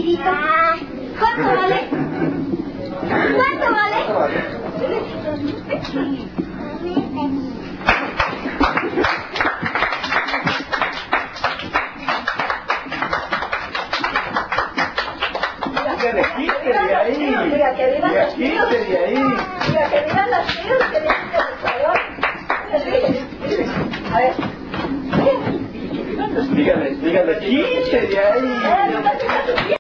rapidito. ¿Cuánto vale? ¿Cuánto vale? Quite de ahí. Mira, que vivan los tíos. Quite de ahí. Mira, que vivan los tíos, que les quiten el favor. A ver. Dígale, quite de ahí.